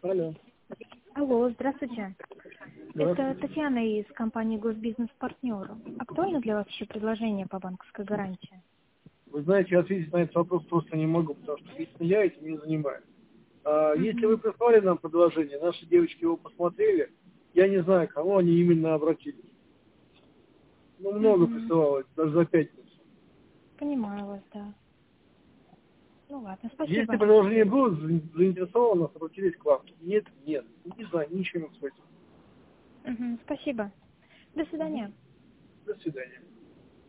Алло. Алло, здравствуйте. Да. Это Татьяна из компании Госбизнес-партнер. Актуально для вас еще предложение по банковской гарантии? Вы знаете, ответить на этот вопрос просто не могу, потому что лично я этим не занимаюсь. Если вы Мгм. прислали нам предложение, наши девочки его посмотрели, я не знаю, к кому они именно обратились. Ну, много Мгм. присылалось, даже за пятницу. Понимаю вас, да. Ну ладно, Если спасибо. предложение было заинтересовано, обратились к вам. Нет, нет. Не знаю, ничего не спросил. Мгм. Спасибо. До свидания. До свидания.